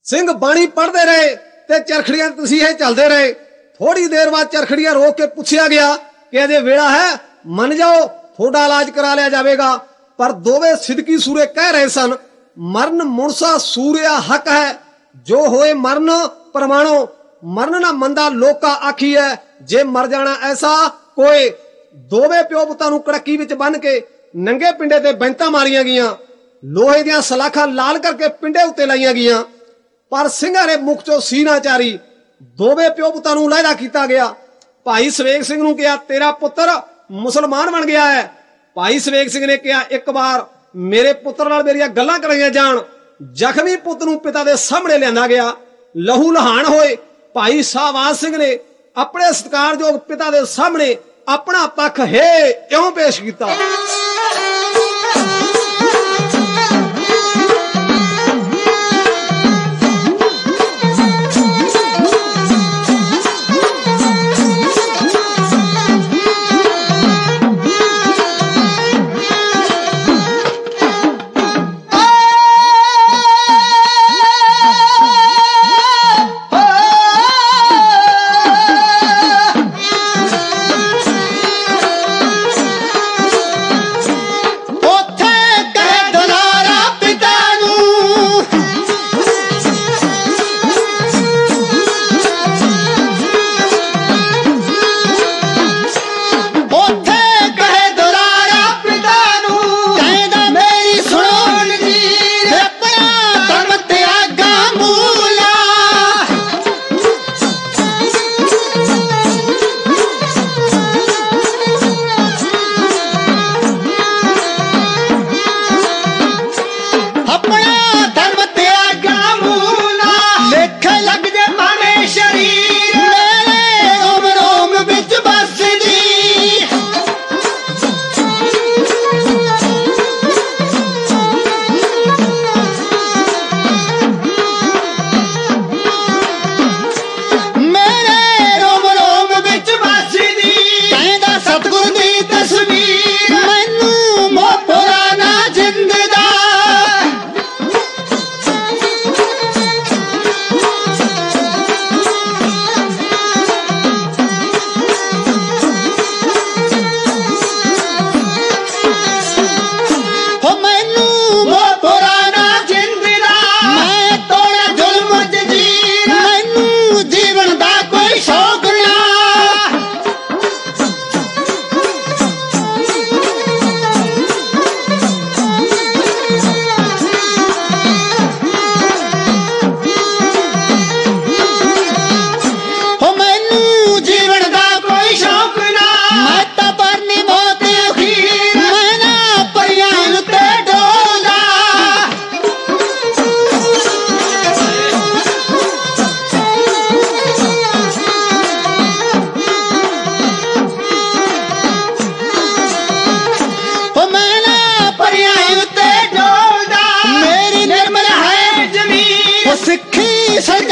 ਸਿੰਘ ਬਾਣੀ ਪੜ੍ਹਦੇ ਰਹੇ ਤੇ ਚਰਖੜੀਆਂ ਤਸੀਹੇ ਚੱਲਦੇ ਰਹੇ। ਥੋੜੀ ਦੇਰ ਬਾਅਦ ਚਰਖੜੀਆਂ ਰੋਕ ਕੇ ਪੁੱਛਿਆ ਗਿਆ ਕਿ ਅਜੇ ਵੇਲਾ ਹੈ, ਮੰਨ ਜਾਓ ਥੋੜਾ ਇਲਾਜ ਕਰਾ ਲਿਆ ਜਾਵੇਗਾ। ਪਰ ਦੋਵੇਂ ਸਿਦਕੀ ਸੂਰੇ ਕਹਿ ਰਹੇ ਸਨ, ਮਰਨ ਮੁਨਸਾ ਸੂਰਿਆ ਹੱਕ ਹੈ, ਜੋ ਹੋਏ ਮਰਨ ਪ੍ਰਮਾਣੋ, ਮਰਨ ਨਾ ਮੰਦਾ ਲੋਕਾ ਆਖੀ ਹੈ, ਜੇ ਮਰ ਜਾਣਾ ਐਸਾ ਕੋਏ। ਦੋਵੇਂ ਪਿਓ ਪੁੱਤਾਂ ਨੂੰ ਕੜਕੀ ਵਿੱਚ ਬੰਨ ਕੇ ਨੰਗੇ ਪਿੰਡੇ ਤੇ ਬੈਂਤਾਂ ਮਾਰੀਆਂ ਗਈਆਂ, ਲੋਹੇ ਦੀਆਂ ਸਲਾਖਾਂ ਲਾਲ ਕਰਕੇ ਪਿੰਡੇ ਉੱਤੇ ਲਾਈਆਂ ਗਈਆਂ। ਪਰ ਸਿੰਘਾਂ ਨੇ ਮੁਖ ਚੋਂ ਸੀਨਾ ਚਾਰੀ। ਦੋਵੇਂ ਪਿਓ ਪੁੱਤਾਂ ਨੂੰ ਲਹਿਦਾ ਕੀਤਾ ਗਿਆ। ਭਾਈ ਸਵੇਗ ਸਿੰਘ ਨੂੰ ਕਿਹਾ, ਤੇਰਾ ਪੁੱਤਰ ਮੁਸਲਮਾਨ ਬਣ ਗਿਆ ਹੈ। ਭਾਈ ਸਵੇਗ ਸਿੰਘ ਨੇ ਕਿਹਾ, ਇੱਕ ਵਾਰ ਮੇਰੇ ਪੁੱਤਰ ਨਾਲ ਮੇਰੀਆਂ ਗੱਲਾਂ ਕਰਾਈਆਂ ਜਾਣ। ਜ਼ਖਮੀ ਪੁੱਤ ਨੂੰ ਪਿਤਾ ਦੇ ਸਾਹਮਣੇ ਲਿਆਂਦਾ ਗਿਆ। ਲਹੂ ਲਹਾਨ ਹੋਏ ਭਾਈ ਸ਼ਾਹਬਾਜ਼ ਸਿੰਘ ਨੇ ਆਪਣੇ ਸਤਿਕਾਰਯੋਗ ਪਿਤਾ ਦੇ ਸਾਹਮਣੇ ਆਪਣਾ ਪੱਖ ਇਉਂ ਪੇਸ਼ ਕੀਤਾ। ਸਿੱਖੀ